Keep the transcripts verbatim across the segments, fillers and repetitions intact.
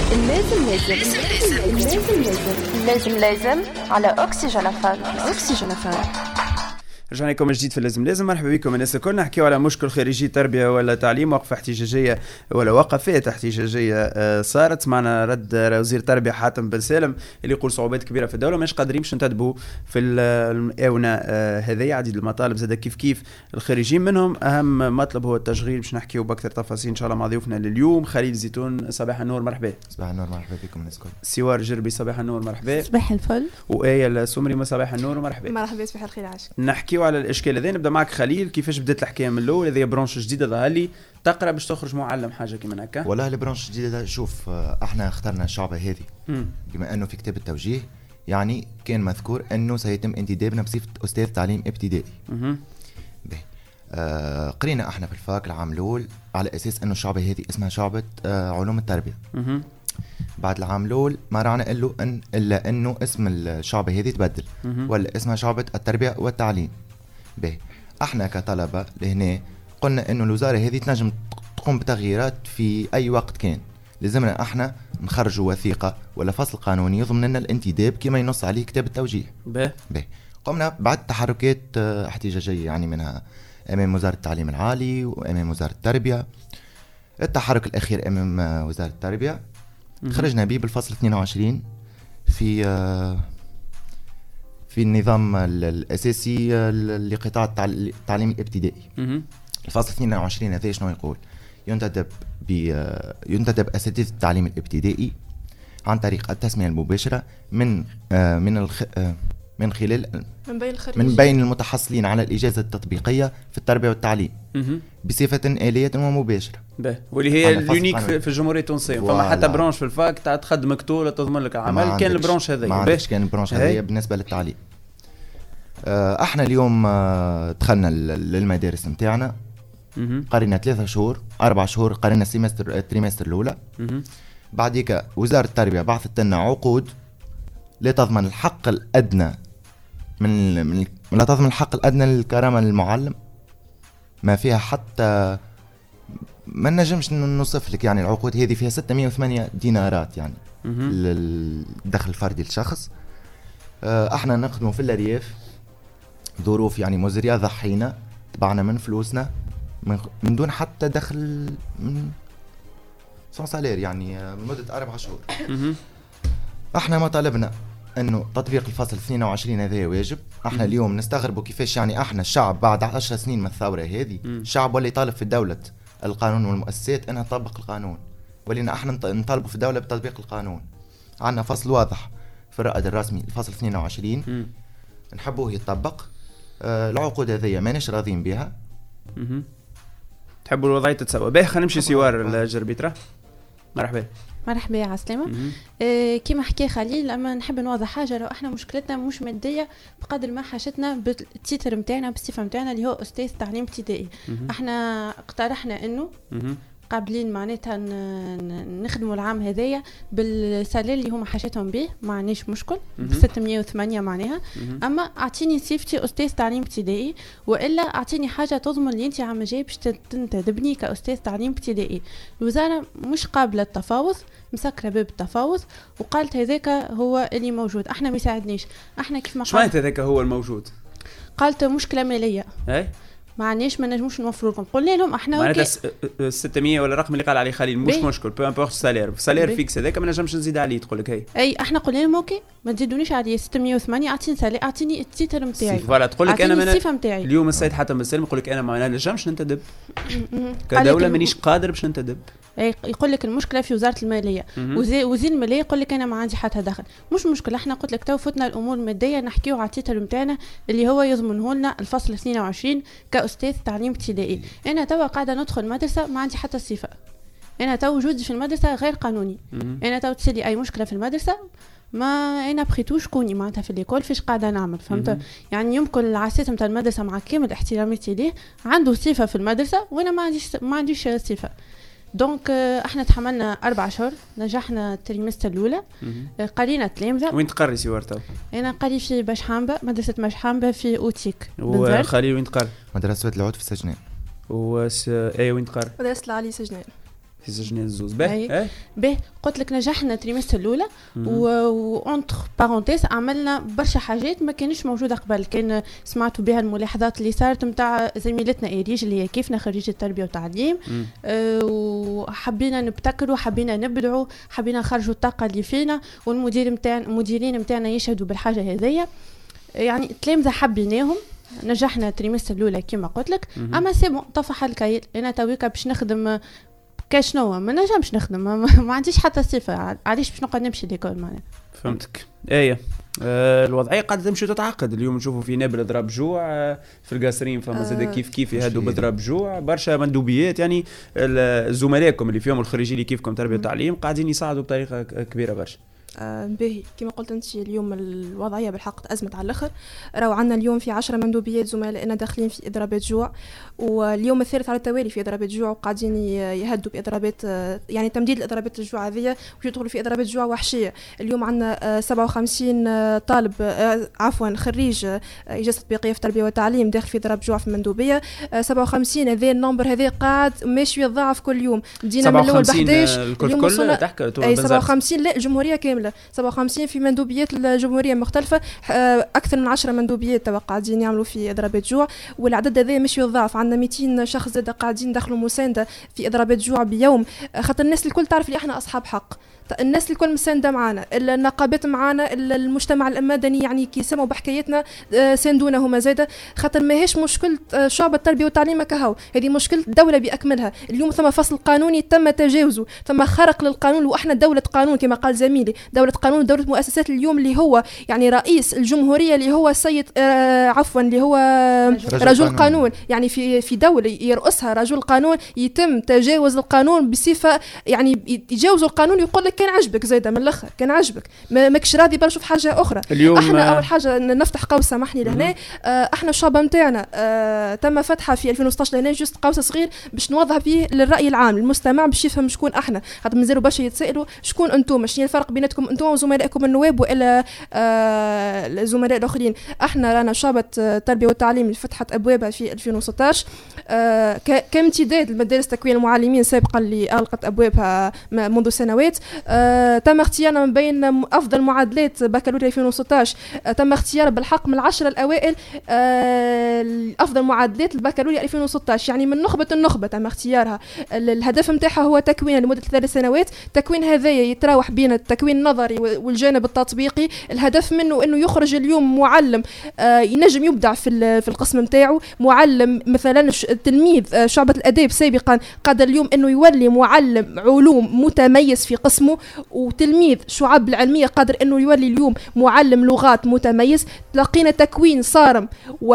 اللازم لازم اللازم لازم اللازم لازم على أوكسجين إف إم. أوكسجين إف إم. رجعنا لكم جديد في اللازم لازم. مرحبا بكم الناس الكل. نحكيو على مشكل خريجي تربيه ولا تعليم، وقفه احتجاجيه ولا وقفات احتجاجيه صارت. معنا رد وزير التربيه حاتم بن سالم اللي يقول صعوبات كبيره في الدوله، مش قادرين باش ننتدبوا في المؤونه هذه. عديد المطالب زاد كيف كيف الخريجين، منهم اهم مطلب هو التشغيل. باش نحكيو باكثر تفاصيل ان شاء الله مع ضيوفنا لليوم. خليل زيتون صباح النور، مرحبا. صباح النور، مرحبا بكم الناس الكل. سوار جربي صباح النور، مرحبا. صباح الفل. وآية السمري صباح النور ومرحبا. مرحبا، صباح الخير عاشق. نحكيو على الاشكال هذا. نبدا معك خليل، كيفاش بدات الحكايه من الاول؟ هذه برونش جديده ظهر لي تقرا باش تخرج معلم حاجه كيما هكا. والله البرونش الجديده، شوف احنا اخترنا الشعبه هذه بما انه في كتاب التوجيه يعني كان مذكور انه سيتم انتدابنا بصفه استاذ تعليم ابتدائي. باهي آه قرينا احنا في الفاك العام الاول على اساس انه الشعبه هذه اسمها شعبه آه علوم التربيه. مه. بعد العام الاول ما رانا الا ان الا انه اسم الشعبه هذه تبدل، ولا اسمها شعبه التربيه والتعليم. باهي احنا كطلبه لهنا قلنا انه الوزاره هذه تنجم تقوم بتغييرات في اي وقت كان، لازمنا احنا نخرجوا وثيقه ولا فصل قانوني يضمن لنا الانتداب كما ينص عليه كتاب التوجيه. باهي باهي قمنا بعد تحركات احتجاجيه يعني منها امام وزاره التعليم العالي وامام وزاره التربيه. التحرك الاخير امام وزاره التربيه خرجنا به بالفصل اثنين وعشرين في في النظام الاساسي لقطاع التعليم الابتدائي. الفصل اثنين وعشرين هذا شنو يقول؟ ينتدب ب ينتدب اساتذه التعليم الابتدائي عن طريق التسميه المباشره من من الخ... من خلال من بين الخريجين من بين المتحصلين على الاجازه التطبيقيه في التربيه والتعليم بصفه آلية ومباشره. باهي واللي هي اليونيك في الجمهوريه التونسيه. فما حتى برونش في الفاك تاع تخدم كتوله تضمن لك العمل. كان البرونش هذا ما عندكش كان البرونش هذا بالنسبه للتعليم. احنا اليوم دخلنا للمدارس نتاعنا، قرينا ثلاثة شهور أربع شهور، قرينا السيمستر التريمستر الأولى. بعديك وزارة التربية بعثت لنا عقود لا تضمن الحق الأدنى من, من لا تضمن الحق الأدنى للكرامة للمعلم، ما فيها حتى ما نجمش نوصف لك. يعني العقود هذه فيها ستمائة وثمانية دينارات يعني للدخل الفردي للشخص. احنا نخدموا في الأرياف، ظروف يعني مزرية، ضحينا طبعنا من فلوسنا من, من دون حتى دخل من سون سالير يعني مدة أربع شهور. احنا ما طالبنا انه تطبيق الفصل اثنين وعشرين هذا واجب. احنا اليوم نستغربوا كيفاش يعني احنا الشعب بعد عشر سنين من الثورة هذه الشعب ولا يطالب في الدولة القانون والمؤسسات انها تطبق القانون، ولينا احنا نطالبوا في الدولة بتطبيق القانون. عندنا فصل واضح في الرائد الرسمي الفصل اثنين وعشرين نحبوه يطبق. آه العقود هذه ماناش راضين بها. تحبوا الوضعية تتسوى. باهي خلينا نمشي سوار الجربيترا. مرحبا. مرحبا يا عسلامة. آه كما حكي خليل، اما نحب نوضح حاجه. لو احنا مشكلتنا مش ماديه بقدر ما حاجتنا بالتيتر نتاعنا بالصفه نتاعنا اللي هو استاذ تعليم ابتدائي. احنا اقترحنا انه قابلين معناتها نخدموا العام هذايا بالسالير اللي هما حاجتهم به، ما عنديش مشكل ب ستمائة وثمانية معناها. اما اعطيني صفتي استاذ تعليم ابتدائي، والا اعطيني حاجه تضمن اللي انت عم جاي باش تنتدبني كاستاذ تعليم ابتدائي. الوزاره مش قابله التفاوض، مسكره باب التفاوض وقالت هذاك هو اللي موجود. احنا ما يساعدنيش. احنا كيف ما قالت شو هذاك هو الموجود؟ قالت مشكله ماليه. اي ما عناش ما نجموش نوفروا لكم. قلنا لهم احنا معناتها ستمائة ولا الرقم اللي قال عليه خليل مش مشكل، بو امبورط السالير السالير فيكس هذاك ما نجمش نزيد عليه. تقول لك هي اي احنا قلنا لهم اوكي ما تزيدونيش عليه ستمائة وثمانية، اعطيني سالير، اعطيني التيتر نتاعي. فوالا تقول لك انا من الصفه نتاعي. اليوم السيد حاتم بن سالم يقول لك انا ما نجمش ننتدب كدوله، مانيش قادر باش ننتدب. اي يقول لك المشكله في وزاره الماليه، وزير الماليه يقول لك انا ما عندي حتى دخل. مش مشكله، احنا قلت لك تو فتنا الامور الماديه نحكيو على التيتر نتاعنا اللي هو يضمنه لنا الفصل اثنين وعشرين كاستاذ تعليم ابتدائي. انا تو قاعده ندخل مدرسه ما عندي حتى صفه، انا تو وجودي في المدرسه غير قانوني. انا تو تسالي اي مشكله في المدرسه ما انا بخيتوش كوني معناتها في ليكول فاش قاعده نعمل، فهمت؟ يعني يمكن العساس نتاع المدرسه مع كامل احتراماتي ليه عنده صفه في المدرسه وانا ما عنديش ما عنديش صفه. دونك احنا تحملنا اربع شهور، نجحنا التريمستر الاولى، قرينا تلامذه. وين تقري سيورتا؟ انا قري في باشحامبه، مدرسه باشحامبه في اوتيك. وخليل وين تقري؟ مدرسه العود في سجنان. وس اي وين تقري؟ مدرسه العلي سجنان. في سجنين الزوز. باهي باهي قلت لك نجحنا تريمستر الاولى وانتر بارونتيز عملنا برشا حاجات ما كانش موجوده قبل. كان سمعتوا بها الملاحظات اللي صارت نتاع زميلتنا ايريج اللي هي كيفنا خريجه التربيه والتعليم، أه وحبينا نبتكروا، حبينا نبدعوا، حبينا نخرجوا الطاقه اللي فينا، والمدير نتاعنا المديرين نتاعنا يشهدوا بالحاجه هذيا. يعني التلامذه حبيناهم، نجحنا تريمستر الاولى كما قلت لك. اما سي بون طفح الكيل، انا تويكا باش نخدم كاشنو ما نجمش نخدم، ما, ما عنديش حتى صفه علاش باش نقعد نمشي ليكول معناها. فهمتك. ايه آه الوضعيه قاعده تمشي وتتعقد. اليوم نشوفوا في نابل ضرب جوع آه في القاسرين، فما زاد آه كيف كيف يهدوا بضرب جوع برشا مندوبيات. يعني زملائكم اللي فيهم الخريجين اللي كيفكم تربيه وتعليم قاعدين يساعدوا بطريقه كبيره برشا. آه باهي كما قلت انت اليوم الوضعيه بالحق ازمت على الاخر. راهو عندنا اليوم في عشرة مندوبيات زملائنا داخلين في اضرابات جوع، واليوم الثالث على التوالي في اضرابات جوع، وقاعدين يهدوا باضرابات يعني تمديد الاضرابات الجوع هذه ويدخلوا في اضرابات جوع وحشيه. اليوم عندنا سبعة وخمسين طالب عفوا خريج اجازه تطبيقيه في التربيه والتعليم داخل في ضرب جوع في المندوبيه. سبعة وخمسين هذا النمبر هذا قاعد ماشي يتضاعف كل يوم. بدينا من الاول ب أحد عشر اليوم وصلنا تحكي اي سبعة وخمسين لا الجمهوريه كامله سبعة وخمسين في مندوبيات الجمهوريه مختلفه. اكثر من عشرة مندوبيات توا قاعدين يعملوا في اضرابات جوع، والعدد هذا مش يضاعف. عندنا مئتين شخص زاد قاعدين دخلوا مسانده في اضرابات جوع بيوم، خاطر الناس الكل تعرف اللي احنا اصحاب حق. الناس الكل مسانده معنا، النقابات معنا، المجتمع المدني يعني كي سمعوا بحكايتنا ساندونا هما زاده، خاطر ماهيش مشكله شعب التربيه والتعليم كهو، هذه مشكله الدوله باكملها. اليوم ثم فصل قانوني تم تجاوزه، ثم خرق للقانون، واحنا دوله قانون كما قال زميلي، دوله قانون، دوله مؤسسات. اليوم اللي هو يعني رئيس الجمهوريه اللي هو السيد آه عفوا اللي هو رجل, رجل قانون. قانون يعني في في دوله يرأسها رجل قانون يتم تجاوز القانون بصفه يعني يتجاوزوا القانون. يقول لك كان عجبك زايده من الاخر، كان عجبك ما ماكش راضي بل شوف حاجه اخرى. احنا اول حاجه نفتح قوس سامحني لهنا، آه احنا الشعب نتاعنا آه تم فتحها في ألفين وستة عشر لهنا جوست قوس صغير باش نوضح فيه للراي العام المستمع باش يفهم شكون احنا. خاطر مازالوا باش يتسائلوا شكون انتم، شنو الفرق بيناتكم انتم وزملائكم النواب والا آه الزملاء الاخرين. احنا رانا شعبة التربيه والتعليم اللي فتحت ابوابها في ألفين وستة عشر آه كامتداد لمدارس تكوين المعلمين سابقا اللي اغلقت ابوابها منذ سنوات. آه، تم اختيارنا من بين افضل معادلات بكالوريا ألفين وستة عشر. آه، تم اختيار بالحق من العشرة الاوائل آه، افضل معادلات البكالوريا ألفين وستة عشر، يعني من نخبه النخبه تم اختيارها. الهدف نتاعها هو تكوين لمده ثلاث سنوات. تكوين هذايا يتراوح بين التكوين النظري والجانب التطبيقي. الهدف منه انه يخرج اليوم معلم آه، ينجم يبدع في في القسم نتاعو. معلم مثلا تلميذ آه، شعبة الاداب سابقا قادر اليوم انه يولي معلم علوم متميز في قسمه، وتلميذ شعب العلمية قادر أنه يولي اليوم معلم لغات متميز. لقينا تكوين صارم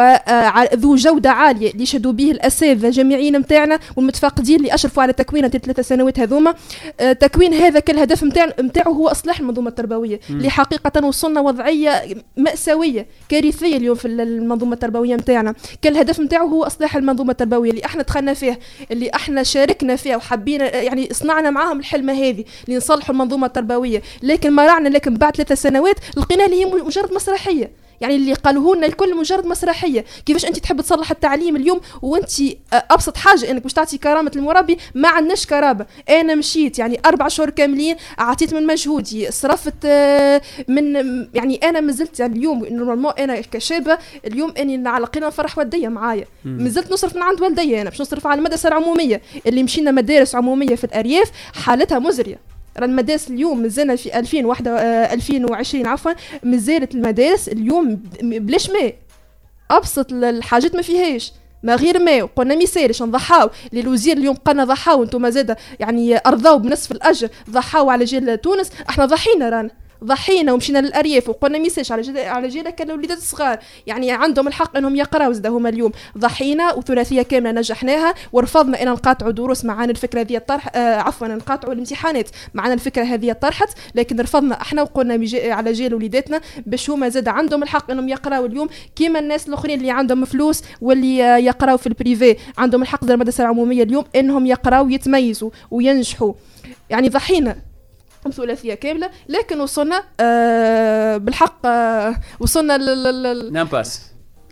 وذو جودة عالية اللي يشهدوا به الأساتذة جامعيين متاعنا والمتفقدين اللي أشرفوا على تكوينه ثلاث سنوات هذوما. تكوين هذا كل هدف متاعه هو إصلاح المنظومة التربوية اللي حقيقة وصلنا وضعية مأساوية كارثية اليوم في المنظومة التربوية متاعنا. كل هدف متاعه هو إصلاح المنظومة التربوية اللي احنا دخلنا فيها، اللي احنا شاركنا فيها وحبينا يعني صنعنا معاهم الحلمة هذه اللي نصلحوا المنظومة التربوية. لكن ما رعنا لكن بعد ثلاث سنوات لقينا اللي هي مجرد مسرحية، يعني اللي قالوه لنا الكل مجرد مسرحيه. كيفاش انت تحب تصلح التعليم اليوم وانت ابسط حاجه انك باش تعطي كرامه المربي ما عندناش كرامه؟ انا مشيت يعني اربع شهور كاملين اعطيت من مجهودي، صرفت من يعني انا مازلت يعني اليوم نورمالمون انا كشابه اليوم اني على الاقل نفرح والديا معايا، مازلت نصرف من عند والديا. انا باش نصرف على المدرسه العموميه اللي مشينا مدارس عموميه في الارياف حالتها مزريه. المدارس اليوم مازلنا في ألفين وواحد ألفين وعشرين عفوا مازالت المدارس اليوم بلاش ماء، ابسط الحاجات ما فيهاش ما غير ماء. قلنا ميسالش نضحاو للوزير اليوم قالنا ضحاو انتم زاده يعني ارضاو بنصف الاجر ضحاو على جيل تونس. احنا ضحينا رانا ضحينا ومشينا للارياف وقلنا ميساج على جد على جيلك الوليدات الصغار يعني عندهم الحق انهم يقراوا زده هما اليوم. ضحينا وثلاثيه كامله نجحناها ورفضنا ان نقاطعوا دروس معانا الفكره هذه الطرح آه عفوا نقاطعوا الامتحانات معانا الفكره هذه طرحت، لكن رفضنا احنا وقلنا على جيل وليداتنا باش هما زاد عندهم الحق انهم يقراوا اليوم كيما الناس الاخرين اللي عندهم فلوس واللي يقراوا في البريفي عندهم الحق زي المدرسه العموميه اليوم انهم يقراوا ويتميزوا وينجحوا. يعني ضحينا ثلاثيه كامله لكن وصلنا آه بالحق آه وصلنا لل نامباس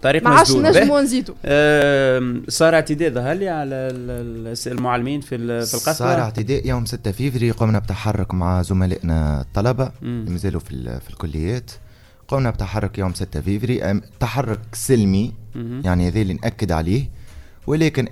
طريق ما عادش مسدود. نجموا نزيدوا. أه صار اعتداء ظهر لي على المعلمين في في القسوة. صار اعتداء يوم ستة فيفري. قمنا بتحرك مع زملائنا الطلبة اللي مازالوا في في الكليات. قمنا بتحرك يوم ستة فيفري، تحرك سلمي يعني هذا اللي نأكد عليه، ولكن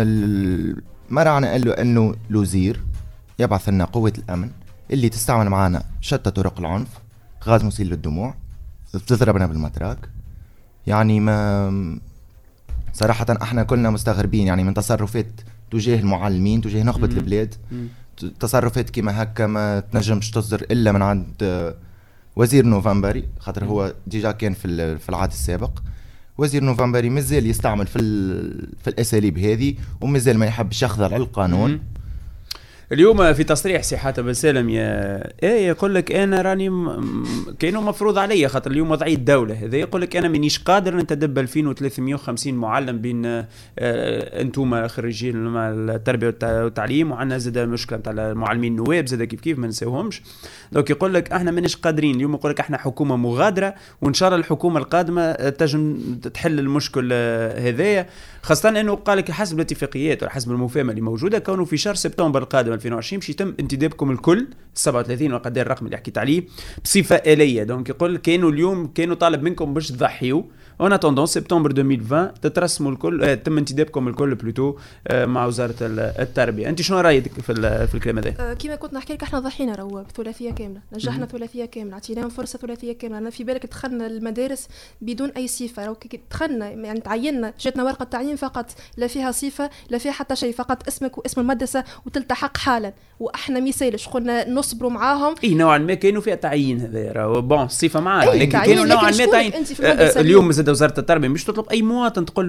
ان مرعنا قال له انه الوزير يبعث لنا قوة الامن اللي تستعمل معنا شتى طرق العنف، غاز مسيل للدموع، بتضربنا بالمتراك. يعني ما صراحة احنا كلنا مستغربين يعني من تصرفات تجاه المعلمين، تجاه نخبة البلاد. تصرفات كما هكا ما تنجمش تصدر الا من عند وزير نوفمبري، خاطر هو ديجا كان في في العهد السابق. وزير نوفمبري مازال يستعمل في في الاساليب هذه، ومازال ما يحبش يخضع للقانون. اليوم في تصريح سي حاتم بن سالم يا ايه يقول لك انا راني م... كانوا مفروض عليا خاطر اليوم وضعيه الدوله هذا، يقول لك انا مانيش قادر نتدب ألفين وثلاثمية وخمسين معلم بين آه انتم خريجين التربيه والتعليم، وعندنا زاد المشكله نتاع المعلمين النواب زاد كيف كيف ما نساوهمش. دونك يقول لك احنا مانيش قادرين اليوم. يقول لك احنا حكومه مغادره، وان شاء الله الحكومه القادمه تنجم تحل المشكل هذايا، خاصه انه قال لك حسب الاتفاقيات وحسب المفاهمه اللي موجوده كونه في شهر سبتمبر القادم ألفين وعشرين باش يتم انتدابكم الكل سبعة وثلاثين وقدر الرقم اللي حكيت عليه بصفه آلية. دونك يقول كانوا اليوم كانوا طالب منكم باش تضحيوا، وانا توندون سبتمبر ألفين وعشرين تترسموا الكل، اه تم انتدابكم الكل بلوتو اه مع وزاره التربيه. انت شنو رايك في في الكلام هذا؟ أه كيما كنت نحكي لك احنا ضحينا رو بثلاثيه كامله، نجحنا ثلاثيه كامله، عطيناهم فرصه ثلاثيه كامله. انا في بالك دخلنا المدارس بدون اي صفه، رو دخلنا يعني تعيننا، جاتنا ورقه تعيين فقط لا فيها صفه لا فيها حتى شيء، فقط اسمك واسم المدرسه وتلتحق حالا. واحنا مثالش قلنا نصبروا معاهم. اي نوعا ما كانوا فيها تعيين هذا راهو بون الصفه معاه، لكن كانوا نوعا ما تعيين. اليوم زاد وزاره التربيه مش تطلب اي مواطن تقول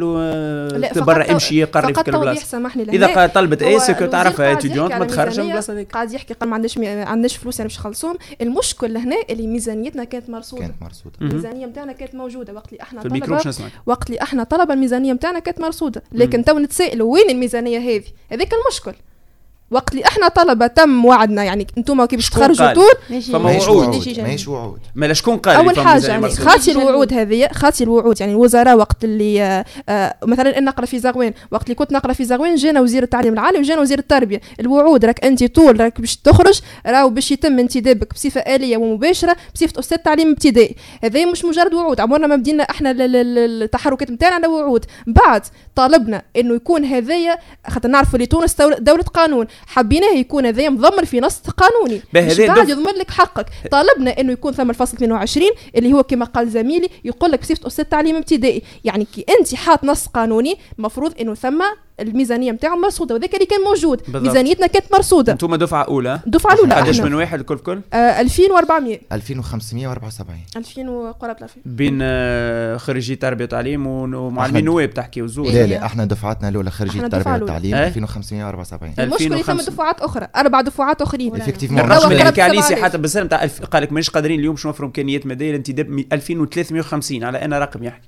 له برا امشي يقرب في البلاصه. اذا طلبت اي سكو تعرفها اتيديونت ما تخرجش من البلاصه هذيك. قاعد يحكي قال ما عندناش ما عندناش فلوس يعني باش نخلصوهم. المشكل هنا اللي ميزانيتنا كانت مرصوده، كانت مرصوده الميزانيه نتاعنا كانت موجوده وقت اللي احنا طلبنا، وقت اللي احنا طلب الميزانيه نتاعنا كانت مرصوده، لكن تو نتسائلوا وين الميزانيه هذه؟ هذاك المشكل. وقت اللي احنا طلبه تم وعدنا يعني انتم كيفاش تخرجوا طول فما وعود ماهيش وعود. ما شكون قال اول حاجه يعني خاطي الوعود هذه، خاطي الوعود يعني الوزراء وقت اللي آآ آآ مثلا انا نقرا في زغوان، وقت اللي كنت نقرا في زغوان جانا وزير التعليم العالي وجانا وزير التربيه. الوعود راك انت طول راك باش تخرج راهو باش يتم انتدابك بصفه آلية ومباشره بصفه استاذ تعليم ابتدائي. هذا مش مجرد وعود، عمرنا ما بدينا احنا التحركات نتاعنا على وعود. بعد طالبنا انه يكون هذايا خاطر نعرفوا اللي تونس دوله قانون، حبيناه يكون هذا مضمن في نص قانوني مش بعد يضمن لك حقك. طالبنا انه يكون ثم الفصل اثنين وعشرين اللي هو كما قال زميلي يقول لك بصفه استاذ تعليم ابتدائي، يعني كي انت حاط نص قانوني مفروض انه ثم الميزانيه نتاعو مرصوده، وذاك اللي كان موجود بالضبط. ميزانيتنا كانت مرصوده. انتم دفعه اولى دفعه الاولى قداش من واحد الكل كل آه ألفين وأربعمية ألفين وخمسمية وأربعة وسبعين ألفين وقرابه ألفين بين آه خريجي تربيه وتعليم ومعلمين نواب تحكي وزور. لا لا احنا دفعتنا الاولى خريجي تربيه وتعليم ألفين وخمسمية وأربعة وسبعين. المشكله ثم دفعات اخرى، اربع دفعات اخرين. الرقم اللي حكى عليه سي حاتم بن سالم تاع قال لك مانيش قادرين اليوم باش نوفروا امكانيات ماديه لانتداب ألفين وثلاثمية وخمسين على انا رقم يحكي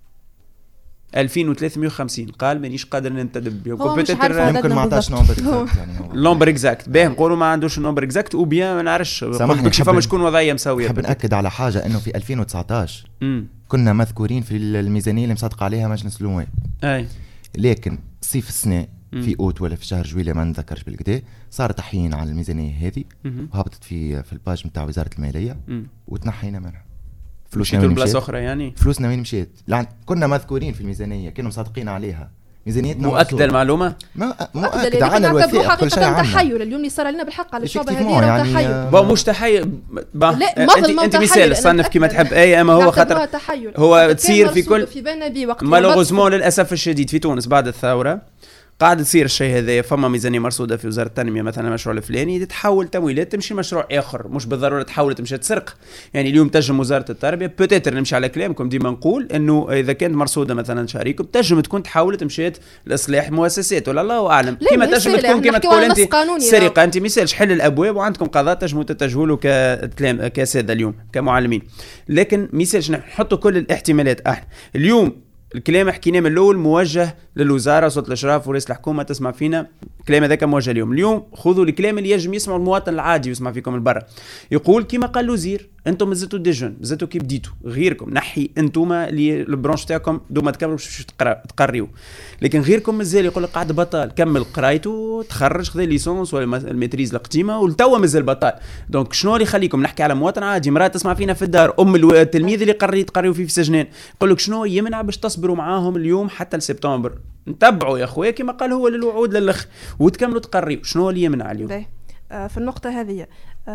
ألفين وثلاثمية وخمسين قال مانيش قادر ننتدب. يمكن ما عطاش نمبر اكزاكت يعني هو نمبر اكزاكت باهي نقولوا ما عندوش نمبر اكزاكت وبيان ما نعرفش كيف فما شكون وضعيه مساويه. نحب ناكد على حاجه انه في ألفين وتسعطاش كنا مذكورين في الميزانيه اللي مصدق عليها مجلس النواب، اي لكن صيف السنه في اوت ولا في شهر جويلية ما نذكرش بالكدا صار تحيين على الميزانيه هذه وهبطت في في الباج نتاع وزاره الماليه وتنحينا منها. فلوسنا وين مشيت؟ أخرى يعني فلوسنا وين مشيت؟ لعن كنا مذكورين في الميزانيه كانوا مصادقين عليها. ميزانيتنا مؤكده المعلومه ما مؤكده عن الوثائق كل شيء عنا. تحيل اليوم اللي صار لنا بالحق على الشعب هذه يعني تحيل با مش تحيل با انت انت مثال صنف كما تحب اي اما هو خاطر هو تصير في كل مالوغوزمون للاسف الشديد في تونس بعد الثوره قاعد تصير الشيء هذا. فما ميزانيه مرصوده في وزاره التنميه مثلا مشروع الفلاني تتحول تمويلات تمشي مشروع اخر، مش بالضروره تحول تمشي تسرق. يعني اليوم تنجم وزاره التربيه بوتيتر نمشي على كلامكم ديما نقول انه اذا كانت مرصوده مثلا شريكه تنجم تكون تحولت مشيت لاصلاح مؤسسات ولا الله اعلم كما تنجم تكون كما تقول انت سرقه. انت مثالش حل الابواب وعندكم قضاء تنجموا تتجهوا له ككلام كساده اليوم كمعلمين، لكن مثالش نحطوا كل الاحتمالات. احنا اليوم الكلام حكيناه من الاول موجه للوزاره صوت الاشراف ورئيس الحكومه تسمع فينا الكلام هذاك موجه اليوم. اليوم خذوا الكلام اللي يجم يسمعوا المواطن العادي ويسمع فيكم البرا. يقول كيما قال وزير انتم مازلتوا دي جون، مازلتوا كي بديتوا، غيركم نحي انتم اللي البرونش تاعكم دوما تكملوا باش تقريوا، لكن غيركم مازال يقول لك قاعد بطال، كمل قرايته تخرج خذ ليسونس ولا الماتريز القديمه والتوا مازال بطال. دونك شنو اللي يخليكم؟ نحكي على مواطن عادي، مراه تسمع فينا في الدار، ام التلميذ اللي قري تقريوا فيه في سجنان، يقول لك شنو يمنع باش تصبروا معاهم اليوم حتى لسبتمبر، نتبعوا يا خويا كما قال هو للوعود للخ وتكملوا تقريوا. شنو اللي يمنع اليوم؟ في النقطة هذه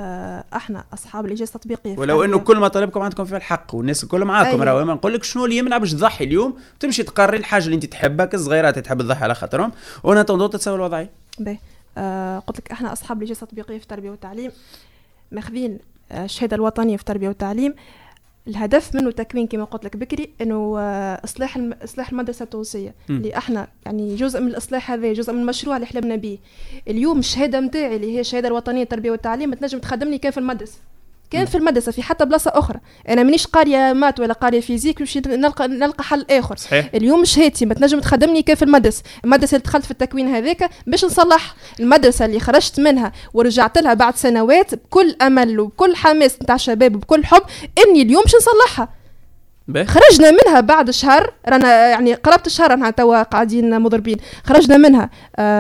احنا اصحاب الاجازة التطبيقية، ولو انه كل ما طلبكم عندكم فيه الحق والناس الكل معاكم، راهو ما نقول لك شنو اللي يمنع باش تضحي اليوم وتمشي تقري الحاجة اللي انت تحبها، كالصغيرات تحب تضحي على خاطرهم وانا تنضوط تسوي الوضعية. باهي آه قلت لك احنا اصحاب الاجازة التطبيقية في التربية والتعليم ماخذين الشهادة الوطنية في التربية والتعليم، الهدف منه تكوين كما قلت لك بكري انه اصلاح الم... اصلاح المدرسه التونسيه اللي احنا يعني جزء من الاصلاح هذا، جزء من المشروع اللي حلمنا به. اليوم الشهاده نتاعي اللي هي الشهاده الوطنيه للتربيه والتعليم تنجم تخدمني كان في المدرسه، كان في المدرسه في حتى بلاصه اخرى، انا مانيش قاريه مات ولا قاريه فيزيك باش نلقى نلقى حل اخر. صحيح. اليوم شهادتي ما تنجم تخدمني كان في المدرسه، المدرسه اللي دخلت في التكوين هذاك باش نصلح، المدرسه اللي خرجت منها ورجعت لها بعد سنوات بكل امل وبكل حماس نتاع شباب وبكل حب اني اليوم باش نصلحها. بيه. خرجنا منها بعد شهر، رانا يعني قربت الشهر احنا توا قاعدين مضربين، خرجنا منها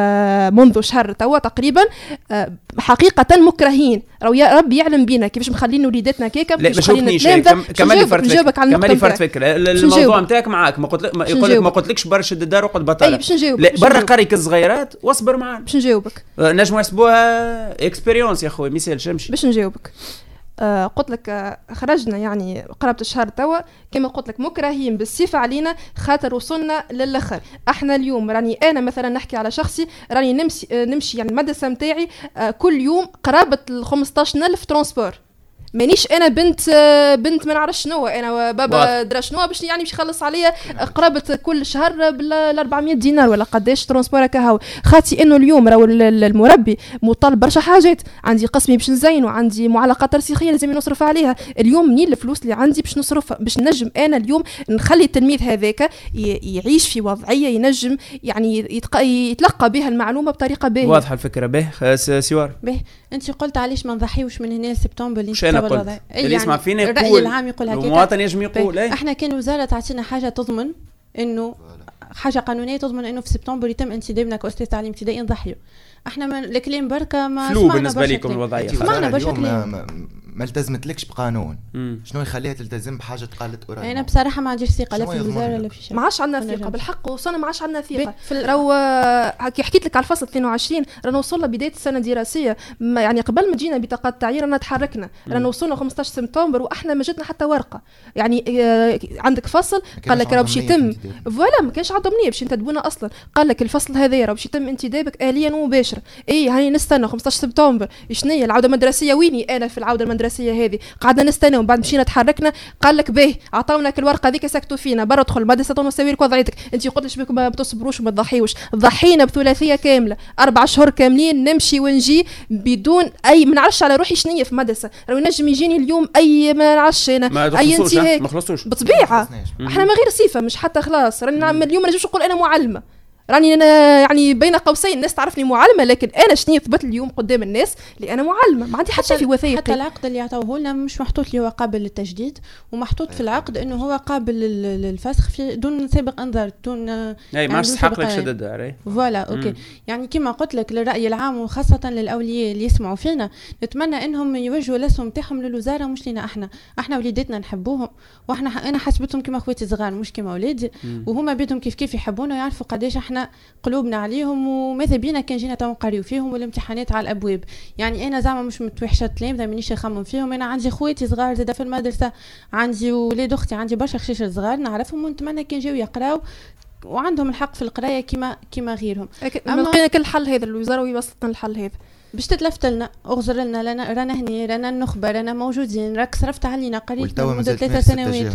آه منذ شهر توا تقريبا آه حقيقه مكرهين، راهو يا رب يعلم بينا كيفاش مخلين وليداتنا كيكا باش مخلين كم كمالي فرت كمالي فرت فكره الموضوع نتاعك معاك، ما قلت لك ما يقول لك ما قلتلكش برا شد الدار وقعد بطاله. باش نجاوبك برا قريك الصغيرات واصبر معانا باش نجاوبك. نجموا يحسبوها اكسبيريونس يا خويا، مثال شمشي باش نجاوبك. آه قلت لك آه خرجنا يعني قربت الشهر توا كما قلت لك مكرهين بالصفة علينا خاطر وصلنا للآخر. احنا اليوم راني انا مثلا نحكي على شخصي، راني نمشي آه نمشي يعني المدرسة نتاعي آه كل يوم قرابة ال خمسطاش ألف ترانسبور، مانيش انا بنت بنت ما نعرفش شنو، انا بابا درا شنو باش يعني باش يخلص عليا قرابه كل شهر بال أربعمية دينار ولا قداش ترونسبور كهو، خاطي انه اليوم راهو المربي مطالب برشا حاجات، عندي قسمي باش نزين وعندي معلقات ترسيخيه لازم نصرف عليها، اليوم منين الفلوس اللي عندي باش نصرفها باش نجم انا اليوم نخلي التلميذ هذاك يعيش في وضعيه ينجم يعني يتلقى بها المعلومه بطريقه باهيه. واضحه الفكره. به سوار به انت قلت علاش ما نضحيوش من هنا لسبتمبر اللي اللي يعني يسمع فينا يقول الرأي العام يقول هكذا، المواطن يجم يقول ايه؟ احنا كان وزاره تعطينا حاجه تضمن انه حاجه قانونيه تضمن انه في سبتمبر يتم انتدابنا كاستاذ تعليم ابتدائي نضحيو. احنا من الكلام بركه ما فلو بالنسبه لكم الوضعيه، سمعنا برشا كلام ما التزمتلكش بقانون. مم. شنو يخليها تلتزم بحاجه قالت قريب؟ انا بصراحه ما عنديش ثقه لا في الوزاره لا في شيء، ما عادش عندنا ثقه بالحق، وصلنا ما عادش عندنا ثقه. راهو هكي حكيت لك على الفصل اثنين وعشرين رانا وصلنا بدايه السنه الدراسيه يعني قبل ما جينا بطاقات التعيين رانا تحركنا، رانا وصلنا خمسطاش سبتمبر واحنا ما جاتنا حتى ورقه. يعني آه عندك فصل قال لك راه باش يتم فوالا ما كانش عندهم نيه باش ينتدبونا اصلا، قال لك الفصل هذا راه باش يتم انتدابك اليا ومباشره. اي هاني نستنى خمسطاش سبتمبر شنيا العوده المدرسيه، ويني انا في العوده المدرسيه هذه؟ قعدنا نستنى ومن بعد مشينا تحركنا قال لك باهي عطاوناك الورقه هذيك سكتوا فينا برا ادخل المدرسه ونسوي لك وضعيتك. انت قلت ليش بكم ما تصبروش وما تضحيوش؟ ضحينا بثلاثيه كامله اربع شهور كاملين نمشي ونجي بدون اي ما نعرفش على روحي شنية في مدرسه، راه نجم يجيني اليوم اي ما نعرفش انا اي انتهاك ما خلصوش بطبيعه احنا ما غير صفه مش حتى خلاص. راني نعمل اليوم ما نجمش نقول انا معلمه، راني انا يعني بين قوسين الناس تعرفني معلمه، لكن انا شنو ثبت اليوم قدام الناس اللي انا معلمه، ما عندي حتى في وثائقي. حتى العقد اللي عطوه لنا مش محطوط لي هو قابل للتجديد، ومحطوط في العقد انه هو قابل للفسخ في دون سابق انذار، دون اي يعني ما عادش حق لك شد الدار. فوالا اوكي. يعني كما قلت لك للراي العام وخاصه للاولياء اللي يسمعوا فينا، نتمنى انهم يوجهوا الاسهم تاعهم للوزاره مش لنا احنا، احنا وليداتنا نحبوهم واحنا انا حسبتهم كما اخواتي صغار مش كما اولادي، وهما بيدهم كيف كيف يحبونا ويعرفوا قداش احنا قلوبنا عليهم وماذا بينا كان جينا تو نقريو فيهم والامتحانات على الابواب. يعني انا زعما مش متوحشه التلامذه مانيش نخمم فيهم، انا عندي خواتي صغار زاده في المدرسه، عندي ولاد اختي، عندي برشا خشيش صغار نعرفهم ونتمنى كان جاو يقراو وعندهم الحق في القرايه كما كما غيرهم. اما لقينا كل حل هذا الوزاره ويوصلنا الحل هذا باش تتلفت لنا اغزر لنا لنا رانا هني رانا النخبه رانا موجودين راك صرفت علينا قريب مده ثلاث سنوات.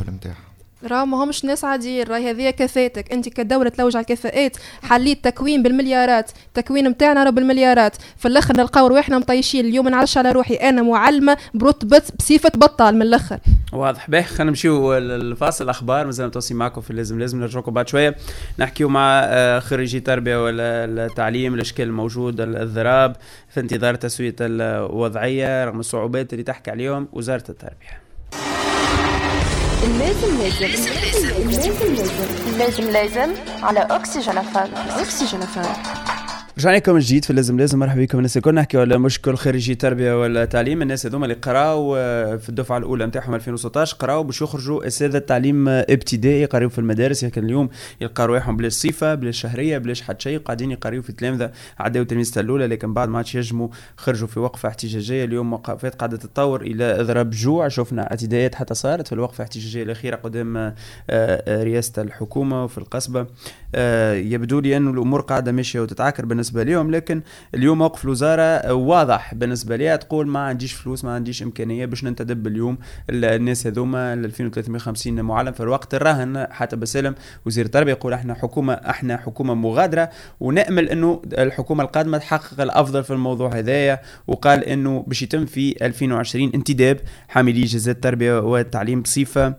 راه ما همش ناس عاديين، راهي هذه كفاءتك انت كدوله تلوج على الكفاءات، حليت تكوين بالمليارات، تكوين نتاعنا راه بالمليارات، في الاخر نلقاو رواحنا مطيشين. اليوم نعرفش على روحي انا معلمه برتبه بصفه بطال من الاخر. واضح. باهي خلينا نمشيو الفاصل الاخبار، مازال متواصلين معكم في لازم لازم نرجعكم بعد شويه نحكيو مع خريجي تربيه ولا التعليم، الاشكال الموجود، الضراب في انتظار تسويه الوضعيه رغم الصعوبات اللي تحكي عليهم وزاره التربيه. لازم لازم لازم لازم لازم لازم على أوكسجين أفام. أوكسجين أفام. رجعنا لكم جديد في لازم لازم. مرحبا بكم الناس الكل. نحكي على مشكل خريجي تربيه ولا تعليم. الناس هذوما اللي قراو في الدفعه الاولى نتاعهم ألفين وستطاش قراو باش يخرجوا اساتذه تعليم ابتدائي يقراو في المدارس، لكن اليوم يلقاو رواحهم بلاش صيفه بلاش شهريه بلاش حد شيء، قاعدين يقراو في تلامذه عداو تلميذه الاولى لكن بعد ما عادش يجموا خرجوا في وقفه احتجاجيه. اليوم وقفات قاعده تتطور الى اضراب جوع، شفنا اعتداءات حتى صارت في الوقفه الاحتجاجيه الاخيره قدام رئاسه الحكومه وفي القصبه. يبدو لي انه الامور قاعده ماشيه وتتعكر بالنسبه لهم، لكن اليوم موقف الوزاره واضح بالنسبه ليها، تقول ما عنديش فلوس ما عنديش امكانيه باش ننتدب اليوم الناس هذوما ألفين وثلاثمائة وخمسين معلم في الوقت الراهن. حتى بسلم وزير التربيه يقول احنا حكومه احنا حكومه مغادره، ونامل انه الحكومه القادمه تحقق الافضل في الموضوع هذايا. وقال انه باش يتم في ألفين وعشرين انتداب حاملي اجازات التربيه والتعليم بصفه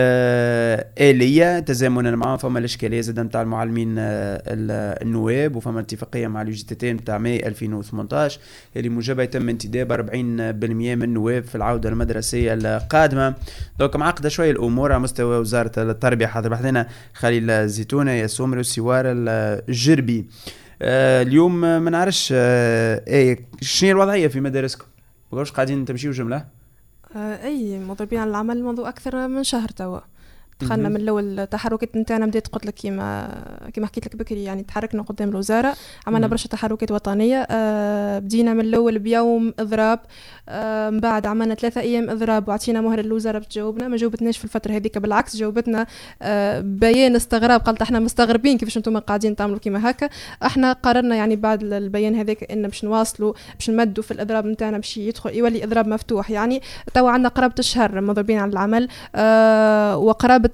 آه آلية تزامنا معهم. فما الاشكاليه زاد نتاع المعلمين آه النواب، وفما اتفاقيه مع اليو جي تي تي نتاع ماي ألفين وثمانطاش اللي موجبها يتم انتداب أربعين بالمئة من النواب في العوده المدرسيه القادمه. دوك معقده شويه الامور على مستوى وزاره التربيه. حاضر بحثنا خليل الزيتونه يا سومري والسوار الجربي. آه اليوم ما نعرفش آه ايه شنو الوضعيه في مدارسكم؟ بقولش قاعدين تمشيوا جمله؟ آه اي مضربين على العمل منذ اكثر من شهر توا. دخلنا من الاول التحركات نتاعنا بدات قلت لك كيما كيما حكيت لك بكري، يعني تحركنا قدام الوزاره، عملنا برشا تحركات وطنيه. آه بدينا من الاول بيوم اضراب، آه من بعد عملنا ثلاثة ايام اضراب وعطينا مهله للوزاره بتجاوبنا. ما جاوبتناش في الفتره هذيك، بالعكس جاوبتنا آه بيان استغراب، قالت احنا مستغربين كيفاش انتم قاعدين تعملوا كيما هكا. احنا قررنا يعني بعد البيان هذاك ان باش نواصلوا باش نمدوا في الاضراب نتاعنا باش يدخل يولي اضراب مفتوح. يعني توا عندنا قرابه الشهر مضربين على العمل، آه وقرابه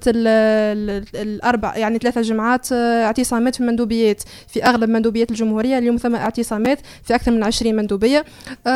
الاربع يعني ثلاثه جمعات اعتصامات في مندوبيات في اغلب مندوبيات الجمهوريه. اليوم ثم اعتصامات في اكثر من عشرين مندوبيه.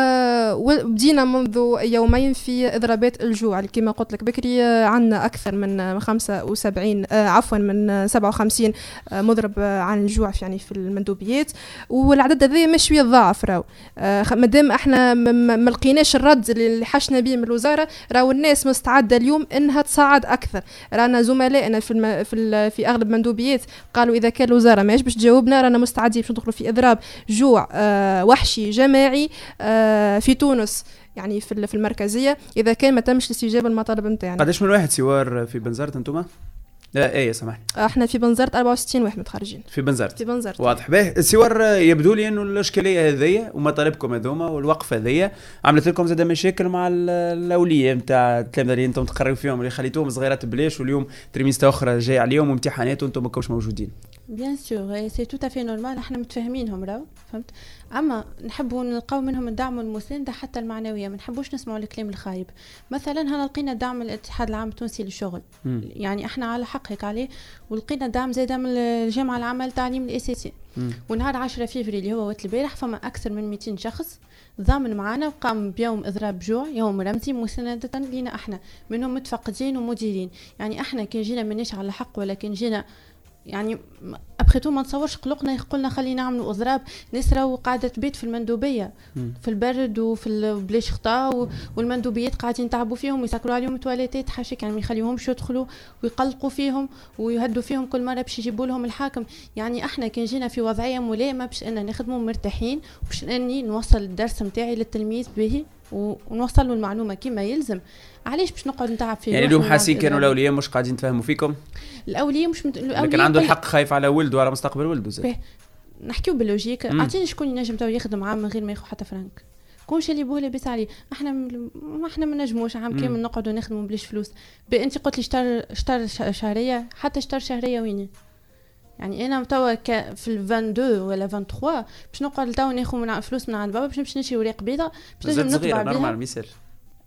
أه وبدينا منذ يومين في اضرابات الجوع اللي كما قلت لك بكري. عندنا اكثر من خمسة وسبعين أه عفوا من سبعة وخمسين مضرب عن الجوع في يعني في المندوبيات، والعدد هذا مش شويه ضعف. راهو أه مادام احنا ما لقيناش الرد اللي حشنا به من الوزاره، راهو الناس مستعده اليوم انها تصعد اكثر. رانا زملائنا في الم... في ال... في اغلب مندوبيات قالوا اذا كان الوزاره ماهيش باش تجاوبنا رانا مستعدين باش ندخلوا في اضراب جوع آه وحشي جماعي آه في تونس، يعني في في المركزيه اذا كان ما تمش الاستجابه للمطالب نتاعنا. قداش من واحد سوار في بنزرت انتوما؟ لا ايه سامحني، احنا في بنزرت أربعة وستين واحد متخرجين في بنزرت. في بنزرت واضح. به السوار يبدو لي انه الاشكاليه هذيا ومطالبكم هذوما والوقفه هذيا عملت لكم زاد مشاكل مع الاولياء نتاع التلامذه اللي انتم تقرروا فيهم، اللي خليتوهم صغيرات بلاش واليوم ترميسته اخرى جاي عليهم وامتحانات وانتم ما كنتوش موجودين. بيان سور سي تو افي نورمال، احنا متفاهمينهم راهو فهمت، اما نحبوا نلقاو منهم الدعم والمسانده حتى المعنويه، ما نحبوش نسمعوا الكلام الخايب. مثلا هنا لقينا دعم الاتحاد العام التونسي للشغل، م. يعني احنا على حق هيك عليه، ولقينا دعم زاده من الجامعه العامه للتعليم الاساسي. ونهار عشرة فيفري اللي هو وقت البارح فما اكثر من مئتين شخص ضامن معنا وقام بيوم اضراب جوع يوم رمزي مسانده لينا احنا، منهم متفقدين ومديرين. يعني احنا كان جينا مناش على حق، ولكن جينا يعني ابخيتو ما نتصورش قلقنا يقولنا خلينا نعملوا اضراب. ناس راهو قاعده تبيت في المندوبيه مم. في البرد وفي بلاش خطا، والمندوبيات قاعدين يتعبوا فيهم ويسكروا عليهم تواليتات حاشك، يعني ما يخليوهمش يدخلوا ويقلقوا فيهم ويهدوا فيهم كل مره باش يجيبوا لهم الحاكم. يعني احنا كان جينا في وضعيه ملائمه باش ان نخدموا مرتاحين، باش اني نوصل الدرس نتاعي للتلميذ به ونوصل له المعلومه كما يلزم. علاش باش نقعد نتعب فيه؟ يعني اليوم حاسين كانوا الاولياء مش قاعدين يتفاهموا فيكم؟ الاولياء مش مت... الأولياء لكن عنده الحق خايف على ولده وعلى مستقبل ولده زي. نحكيو باللوجيك، اعطيني شكون ينجم تو يخدم عام من غير ما ياخذ حتى فرنك، كونش اللي بوه لاباس عليه. احنا ما احنا ما نجموش عام كامل نقعدوا نخدموا بلاش فلوس. انت قلت لي اشتر اشتر شهريه، حتى اشتر شهريه وين؟ يعني انا توا في ال اثنين وعشرين ولا ثلاثة وعشرين باش نقعد توا ناخذ من فلوس من عند بابا باش نمشي نشري ورق بيضاء باش نجم نطبع بها. نورمال ميسر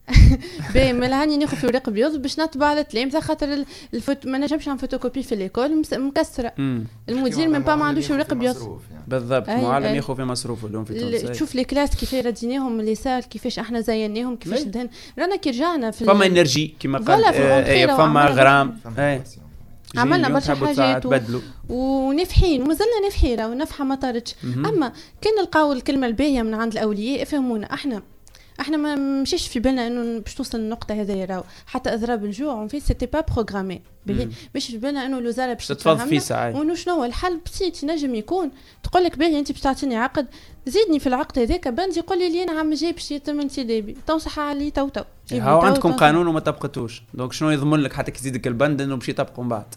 باهي ملهاني ناخذ في ورق بيض باش نطبع على التلامذه خاطر الفوت ما نجمش نعمل فوتوكوبي في ليكول مكسره. المدير من با ما عندوش ورق بيض بالضبط. معلم ياخذ في مصروفه اليوم في تونس. تشوف لي كلاس كيف رديناهم اللي صار كيفاش احنا زيناهم كيفاش دهن رانا كي رجعنا في فما انرجي كما قال اي فما غرام اي عملنا برشا حاجات ونفحين ومازلنا نفحين ونفحه ما طارتش. اما كان نلقاو الكلمه الباهيه من عند الاولياء فهمونا احنا احنا ما مشيش في بالنا انه باش توصل النقطه هذه راهو حتى اضراب الجوع في سيتي با بروغرامي مش في بالنا انه الوزاره باش تتفضل في ساعه وانه شنو هو الحل بسيط نجم يكون تقول لك باهي انت باش تعطيني عقد زيدني في العقد هذاك بنتي يقول لي لي انا عم جايب شي تمن انتدابي تنصح علي تو تو هاو عندكم قانون وما طبقتوش دونك شنو يضمن لك حتى كي يزيدك البند انه باش يطبقوا من بعد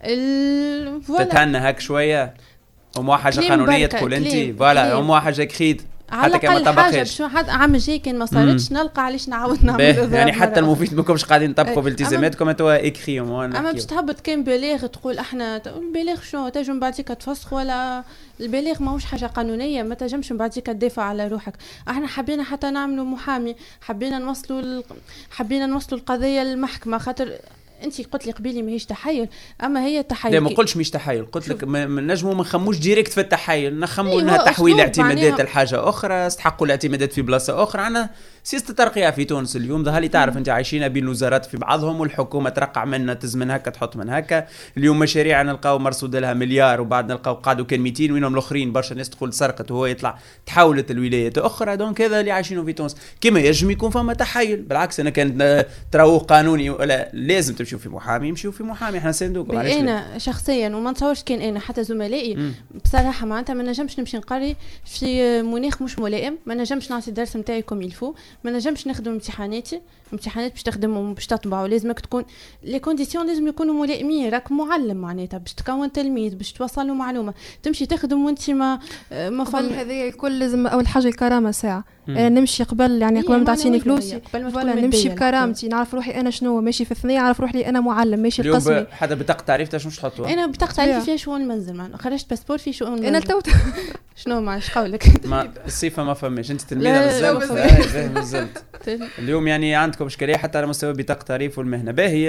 ال... تتهنى هاك شويه وما حاجه قانونيه تقول انت فوالا وما حاجه كخيد حتى كما طبقش شو حد عام جاي كان ما صارتش نلقى علاش نعاود نعمل يعني حتى المفيد منكمش قاعدين نطبقوا بالتزاماتكم انتوا اكري اما باش تهبط كان بلاغ تقول احنا البلاغ شنو تنجم من بعديك تفسخ ولا البلاغ ماهوش حاجه قانونيه ما تنجمش من بعديك تدافع على روحك. احنا حبينا حتى نعملوا محامي حبينا نوصلوا ال... حبينا نوصلوا القضيه للمحكمه خاطر انت قلت لي قبيلي ماهيش تحايل اما هي تحايل. لا ما قلتش مش تحايل قلت لك ما نجموا ما نخموش ديريكت في التحايل نخموا انها تحويل اعتمادات لحاجه اخرى استحقوا الاعتمادات في بلاصه اخرى. عندنا سياسه الترقيه في تونس اليوم ظهر لي تعرف انت عايشين بين الوزارات في بعضهم والحكومه ترقع منا تزمن هكا تحط من هكا. اليوم مشاريع نلقاو مرصود لها مليار وبعد نلقاو قعدوا كان مئتين وينهم الاخرين برشا ناس تقول سرقت وهو يطلع تحولت الولايات اخرى. دونك هذا اللي عايشينه في تونس كما يجم يكون فما تحايل. بالعكس انا كان تراوه قانوني ولا لازم تمشيو في محامي يمشيو في محامي احنا ساندوك. انا شخصيا وما نتصورش كان انا حتى زملائي مم. بصراحه معناتها ما نجمش نمشي نقري في مناخ مش ملائم ما نجمش نعطي الدرس نتاعي كوم يلفو ما نجمش نخدم امتحاناتي امتحانات باش تخدمهم باش تطبع ولازمك تكون لي كونديسيون لازم يكونوا ملائمين. راك معلم معناتها باش تكون تلميذ باش توصل له معلومه تمشي تخدم وانت ما ما فهم هذه الكل. لازم اول حاجه الكرامه ساعه انا نمشي قبل يعني قبل ما تعطيني فلوسي ولا نمشي بكرامتي نعرف روحي انا شنو ماشي في الثانيه نعرف روحي انا معلم ماشي القسمي. حتى بطاقه تعريف تاش مش تحطوها انا بطاقه تعريف فيها شؤون المنزل معنا خرجت باسبور في شؤون المنزل انا تو شنو معش قولك ما الصفه ما فهمش انت تلميذه بزاف نزلت اليوم يعني عندكم اشكاليه حتى على مستوى بطاقه تعريف والمهنه باهي.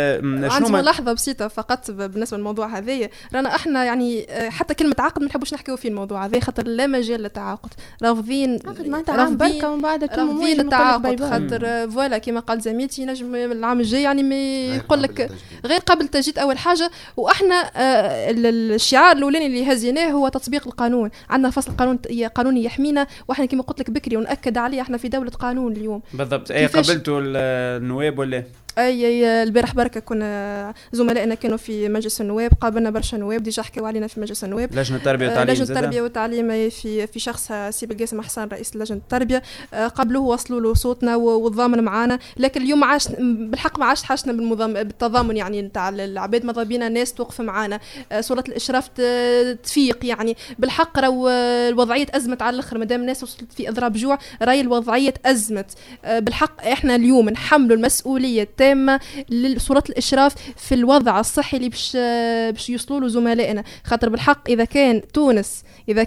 شنو ملاحظه بسيطه فقط بالنسبه للموضوع هذايا رانا احنا يعني حتى كلمه عقد ما نحبوش نحكيو في الموضوع هذا خاطر لا مجال للتعاقد رافضين رافضين ومن بعد رافضين التعاقد خاطر فوالا كما قال زميلتي نجم العام الجاي يعني ما يقول لك غير قبل التجديد اول حاجه. واحنا الشعار الاولاني اللي هزيناه هو تطبيق القانون. عندنا فصل قانون قانوني يحمينا واحنا كما قلت لك بكري ونأكد عليه احنا في دوله قانون اليوم بالضبط. اي قبلتوا النواب ولا اي اي البارح بركه كنا زملائنا كانوا في مجلس النواب قابلنا برشا نواب ديجا حكاو علينا في مجلس النواب لجنه التربيه والتعليم لجنه التربيه والتعليم في في شخص سي بالقاسم حسن رئيس لجنه التربيه قبلوه وصلوا له صوتنا وتضامن معنا. لكن اليوم ما عاش بالحق ما عاش حاجتنا بالتضامن يعني نتاع العباد ماذا بينا ناس توقف معنا صوره الاشراف تفيق يعني بالحق راهو الوضعيه ازمت على الاخر مادام الناس وصلت في اضراب جوع راهي الوضعيه ازمت بالحق. احنا اليوم نحملوا المسؤوليه تامه لصوره الاشراف في الوضع الصحي اللي باش باش يوصلوا له زملائنا خاطر بالحق اذا كان تونس اذا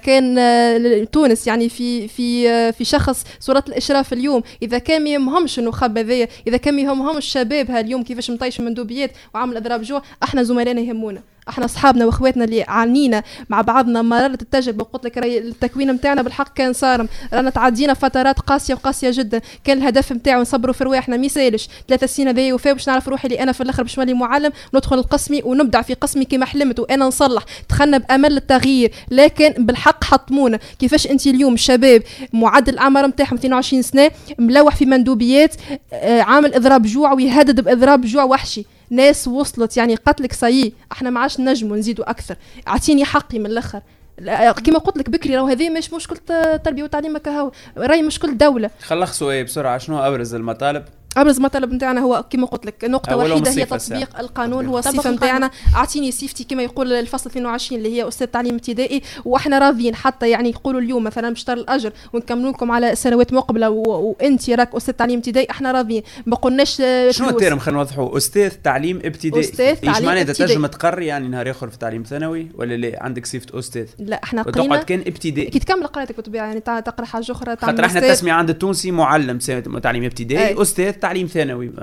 كان تونس يعني في في في شخص صوره الاشراف اليوم اذا كان ما يهمهمش النخب هذايا اذا كان ما يهمهمش الشباب اليوم كيفاش مطيش مندوبيات وعامل اضراب جوع احنا زملائنا يهمونا. احنا اصحابنا واخواتنا اللي عانينا مع بعضنا مرارة التجربه وقلت لك التكوين نتاعنا بالحق كان صارم رانا تعدينا فترات قاسيه وقاسيه جدا. كان الهدف نتاعو نصبروا في رواحنا ما يسالش ثلاثة سنين هذيا وفاء باش نعرف روحي اللي انا في الاخر باش نولي معلم وندخل القسمي ونبدع في قسمي كما حلمت وانا نصلح دخلنا بامل التغيير. لكن بالحق حطمونا كيفاش انت اليوم شباب معدل العمر نتاعهم اثنين وعشرين سنه ملوح في مندوبيات عامل اضراب جوع ويهدد باضراب جوع وحشي. ناس وصلت يعني قتلك صايي احنا ما عادش نجموا نزيدوا اكثر اعطيني حقي من الاخر. كما قلت لك بكري راهو هذه مش مشكله تربيه وتعليم كهو راهي مشكله دوله. خلصوا ايه بسرعه شنو ابرز المطالب ابرز مطلب نتاعنا هو كما قلت لك نقطه وحيده هي تطبيق القانون. هو الصفه نتاعنا اعطيني صفتي كما يقول الفصل اثنين وعشرين اللي هي استاذ تعليم ابتدائي، واحنا راضيين حتى يعني يقولوا اليوم مثلا بشطر الاجر ونكملوا لكم على سنوات مقبله وانت راك استاذ تعليم ابتدائي، احنا راضيين ما قلناش شنو الترم. خلينا نوضحوا استاذ تعليم ابتدائي. استاذ تعليم ايش معنى ابتدائي؟ تنجم تقري يعني نهار اخر في تعليم ثانوي ولا لا عندك صفه استاذ؟ لا احنا قرينا قرينا كان ابتدائي كي تكمل قراءتك بالطبيعه يعني تقرا حاجه اخرى تعمل خاطر احنا التسميه عند التونسي معلم تعليم ابتدائي أي. استاذ تعليم ثانوي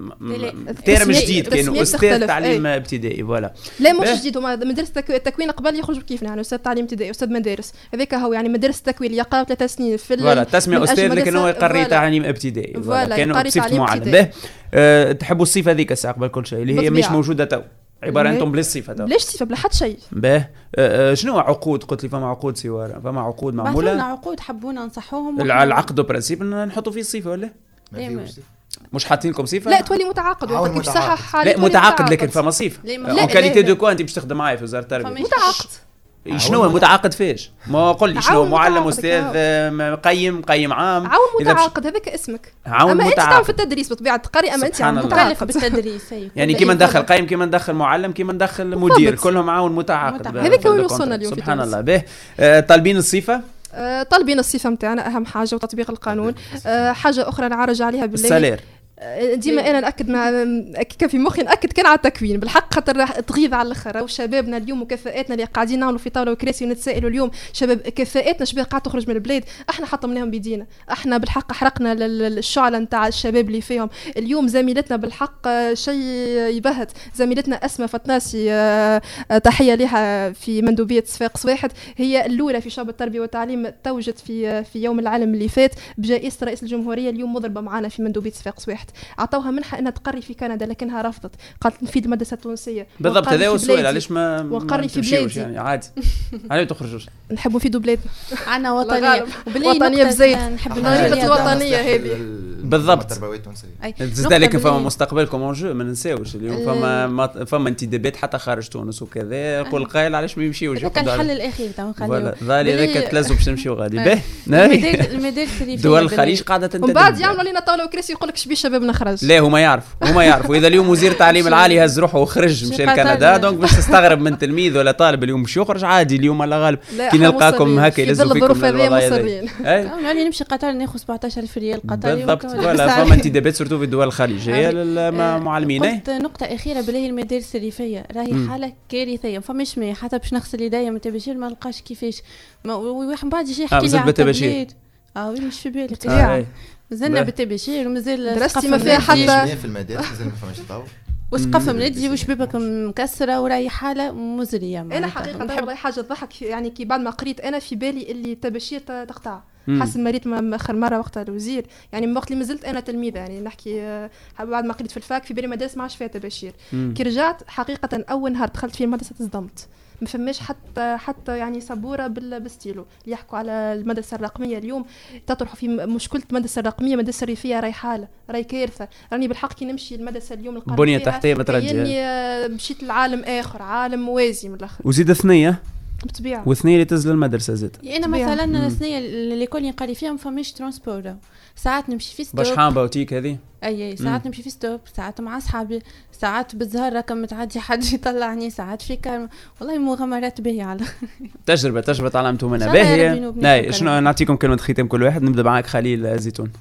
ترم رسمي- جديد كانوا رسميات استاذ تختلف. تعليم أي. ابتدائي فوالا. لا مش باه. جديد. هما مدرسه التكو- التكوين قبل يخرجوا كيفنا يعني استاذ تعليم ابتدائي استاذ مدارس هذاك هو يعني مدرسه التكوين اللي يقرا ثلاث سنين في ال- فوالا تسميه من أجل استاذ لكن هو مدرسة- يقري فوالا. تعليم ابتدائي فوالا، فوالا كانوا يقري بصفه تعليم معلم. ابتدائي. به أه تحبوا الصفه هذيك الساعه قبل كل شيء اللي هي مش بالطبيعة. موجوده تو عباره لا. انتم بلا صفه تو. ليش صفه بلا حد شيء. به أه شنو عقود؟ قلت لي فما عقود سواره فما عقود بعثوا لنا معموله عقود حبونا نصحوهم الع- العقد برانسيب نحطوا فيه الصفه ولا ما إيه، فيهوش. مش حاطين لكم صفه؟ لا تولي متعاقد عاون وقت كيف متعاقد. صحح حالي لا تولي متعاقد لكن فما صفه لا، ما- اون لا، كاليتي لا. دو كوا انت باش تخدم معايا في وزاره التربيه. فما- متعاقد. شنو هو متعاقد فيش؟ ما قول لي شنو عاون معلم متعاقد استاذ كاو. آه، قيم قيم عام عاون إذا بش- متعاقد هذاك اسمك. عاون اما انت تعمل متعاقد في التدريس بطبيعه تقري اما انت سبحان عم الله. مكلف متعاقد. بالتدريس هي. يعني كل- كيما إيه، ندخل طبعا. قيم كيما ندخل معلم كيما ندخل بالضبط. مدير كلهم عاون متعاقد. متعاقد. بقى هذاك في هو اللي الكونتراكت. وصلنا اليوم في سبحان تونس. الله. به آه، طالبين الصفه آه، طالبين الصفه نتاعنا اهم حاجه وتطبيق القانون. آه، حاجه اخرى نعرج عليها بالله السالير. آه، ديما انا ناكد مع كان في مخي ناكد كان على التكوين بالحق خاطر راح تغيظ على الاخر. وشبابنا اليوم وكفاءاتنا اللي قاعدين نعملوا في طاوله وكراسي ونتسائلوا اليوم شباب كفاءاتنا شباب قاعده تخرج من البلاد احنا حطمناهم بيدينا. احنا بالحق حرقنا لل- الشعله نتاع الشباب اللي فيهم. اليوم زميلتنا بالحق آه، شيء يبهت. زميلتنا اسماء فطناسي آه، آه، تحيه لها في مندوبيه صفاقس واحد هي الاولى في شعب التربيه والتعليم توجت في آه، في يوم العالم اللي فات بجائزه رئيس الجمهوريه. اليوم مضربه معنا في مندوبيه صفاقس واحد. عطوها منحه انها تقري في كندا لكنها رفضت قالت نفيد المدرسه التونسيه. بالضبط ونقري هذا هو في السؤال بلادي. علاش ما ما ونقري في تمشيوش بلادي. يعني عادي علاش ما تخرجوش؟ نحبوا نفيدوا بلادنا. عنا الله وطنيه غالب. وباللي وطنية نقطة بزيت. نحب إحنا نرجع غير ليها الوطنية دعم. هذه. بالضبط. التربويه التونسيه. أي. زاد نقطة لكن فما باللي- مستقبلكم اون جو ما ننساوش اليوم فما ما- فما انتدابات حتى خارج تونس وكذا يقول قايل علاش ما يمشيوش هذاك الحل الاخير تو نخليوه. فوالا ظالي باللي- هذاك تلزم باش نمشيو غادي. به المدارس المدارس اللي فيها دول باللي- الخليج قاعده تنتدب. ومن بعد يعملوا لنا طاوله وكراسي يقول لك شبيه شبابنا خرج. لا هما يعرفوا هما يعرفوا اذا اليوم وزير التعليم العالي هز روحه وخرج شي مشى قطر- لكندا دونك باش تستغرب من تلميذ ولا طالب اليوم باش يخرج عادي اليوم على غالب لا، كي إحنا نلقاكم مصرين. هكا في يلزم ظل فيكم الظروف هذه الوضعية هذه. مصرين. أي؟ نولي نمشي قطر ناخذ سبعطاش ألف ريال قطري بالضبط وكمان ولا ساعة. فما انتدابات سورتو في الدول الخليجيه آه، للمعلمين. قلت نقطة أخيرة بالله المدارس الريفية راهي حالة كارثية فماش ماء حتى باش نغسل يديا من تباشير ما نلقاش كيفاش ما وواحد من بعد يجي آه، يحكي لي مازال على بالتباشير. التبليد. اه وي مش في بالك آه، أي. مازلنا باه. بالتباشير ومازال دراستي ثقافة ما فيها ملادي. حتى- في المدارس مازال ما فماش طاو. وثقافة ملادي وشبابك مكسرة وراهي حالة مزرية انا معناتها. حقيقه نحب- والله حاجه تضحك يعني كي بعد ما قريت انا في بالي اللي التباشير ت- تقطع. مم. حسب ما ريت ما- اخر مره وقت الوزير يعني من وقت اللي مازلت انا تلميذه يعني نحكي آه، بعد ما قريت في الفاك في بالي مدارس ما عادش فيها تباشير. مم. كي رجعت حقيقه اول نهار دخلت في المدرسه تصدمت. ما فماش حتى حتى يعني سبوره بال- بالستيلو اللي يحكوا على المدرسه الرقميه اليوم تطرحوا في م- مشكله المدرسه الرقميه المدرسه الريفيه راهي حاله راهي كارثه. راني بالحق كي نمشي المدرسه اليوم القرية بنية فيها تحتية ما تردي. كأني آه، مشيت لعالم اخر عالم موازي من الاخر وزيد ثنيه بالطبيعه. وثنيه اللي تنزل المدرسه زاد انا طبيعة. مثلا السنه اللي كل نقري فيها ما فماش ترانسبور ساعات نمشي في باش ستوب حامبه وتيك هذه. اي أي، ساعات نمشي في ستوب ساعات مع اصحابي ساعات بالزهره كم متعدي حد يطلعني ساعات في كلمه والله مغامرات باهيه على تجربه تجربه تعلمتوا منها إن شاء الله يا باهيه. ربي نبني ناي كلام. شنو نعطيكم كلمه ختام كل واحد نبدا معاك خليل زيتون.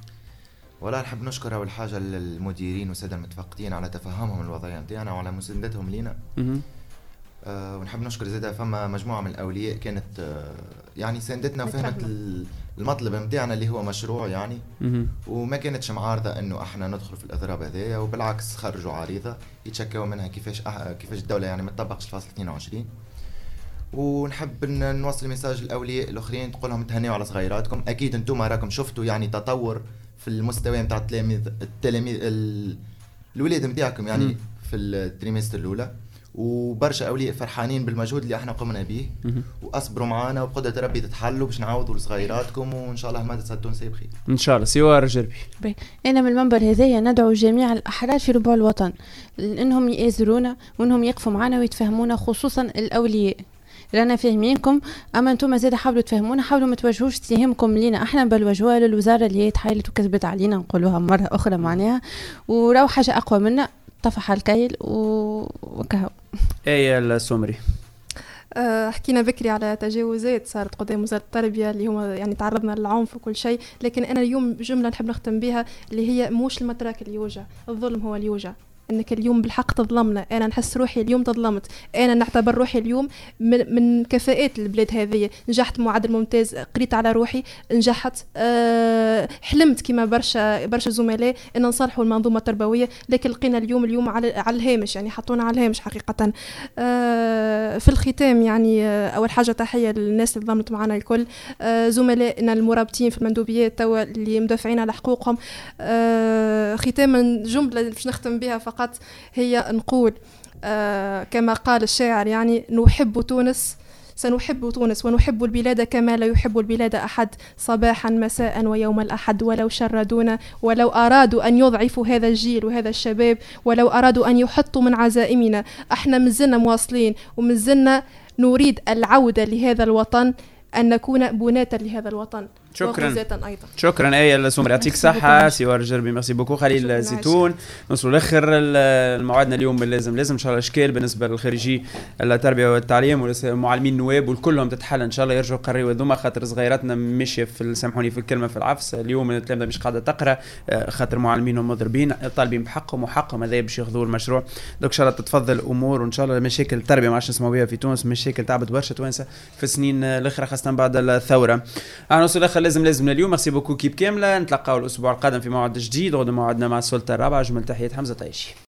ولا نحب نشكر اول حاجه للمديرين والساده المتفقدين على تفهمهم الوضعيه نتاعنا وعلى مساندتهم لينا. مهم. أه ونحب نشكر زاده فما مجموعه من الاولياء كانت أه يعني ساندتنا وفهمت متفهمة. ال- المطلب نتاعنا اللي هو مشروع يعني مهم. وما كانتش معارضه انه احنا ندخل في الاضراب هذايا وبالعكس خرجوا عريضه يتشكوا منها كيفاش أح كيفاش الدوله يعني ما تطبقش الفصل اثنين وعشرين. ونحب ان نوصل ميساج الاولياء الاخرين تقول لهم تهنيوا على صغيراتكم. اكيد انتم راكم شفتوا يعني تطور في المستوى نتاع التلاميذ التلاميذ ال- الولاد نتاعكم يعني مم. في التريمستر الاولى وبرشا اولياء فرحانين بالمجهود اللي احنا قمنا به مهم. واصبروا معنا وبقدره ربي تتحلوا باش نعوضوا لصغيراتكم وان شاء الله المدرسه التونسيه بخير. ان شاء الله سوار جربي. انا من المنبر هذايا ندعو جميع الاحرار في ربوع الوطن انهم يآزرونا وانهم يقفوا معنا ويتفهمونا خصوصا الاولياء رانا فاهمينكم، اما انتم زاد حاولوا تفهمونا، حاولوا ما توجهوش اتهامكم لينا احنا، بل وجهوها للوزاره اللي هي تحايلت وكذبت علينا، نقولوها مره اخرى معناها، وراو حاجه اقوى منا، طفح الكيل وكهو. ايه السمري. أه حكينا بكري على تجاوزات صارت قدام وزارة التربية اللي هما يعني تعرضنا للعنف وكل شيء، لكن أنا اليوم جملة نحب نختم بها اللي هي موش المتراك اللي يوجع، الظلم هو اللي يوجع. انك اليوم بالحق تظلمنا، انا نحس روحي اليوم تظلمت، انا نعتبر روحي اليوم من, من كفاءات البلاد هذه، نجحت معدل ممتاز، قريت على روحي، نجحت، أه حلمت كما برشا برشا زملاء ان نصلحوا المنظومه التربويه، لكن لقينا اليوم اليوم على, على الهامش، يعني حطونا على الهامش حقيقه. أه في الختام يعني أه اول حاجه تحيه للناس اللي ظلمت معنا الكل، أه زملائنا المرابطين في المندوبيات توا اللي مدافعين على حقوقهم. أه ختاما جمله باش نختم بها فقط هي نقول آه كما قال الشاعر يعني نحب تونس، سنحب تونس ونحب البلاد كما لا يحب البلاد أحد، صباحا مساء ويوم الأحد، ولو شردونا، ولو أرادوا أن يضعفوا هذا الجيل وهذا الشباب، ولو أرادوا أن يحطوا من عزائمنا، احنا مازلنا مواصلين ومازلنا نريد العودة لهذا الوطن، أن نكون بناة لهذا الوطن. شكرا أيضا. شكرا ايه السمر، يعطيك صحة سوار جربي، ميرسي بوكو. خليل الزيتون، نوصلوا لاخر الموعدنا اليوم لازم لازم ان شاء الله اشكال بالنسبه للخريجي التربيه والتعليم والمعلمين النواب والكلهم تتحل ان شاء الله، يرجعوا يقريوا هذوما، خاطر صغيراتنا ماشيه في سامحوني في الكلمه في العفس اليوم، التلامذه مش قاعده تقرا خاطر معلمينهم مضربين، طالبين بحقهم وحقهم هذا باش ياخذوا المشروع. دوك ان شاء الله تتفضل الامور، وان شاء الله مشاكل التربيه ما عادش نسمعوا بها في تونس، مشاكل تعبت برشا توانسه في السنين الاخرى خاصه بعد الثوره. انا نوصل لاخر لازم لازم اليوم. ميرسي بوكو كيب كامله، نتلقاو الاسبوع القادم في موعد جديد، غدا موعدنا مع السلطه الرابعه. جمل تحيات حمزه طيشي.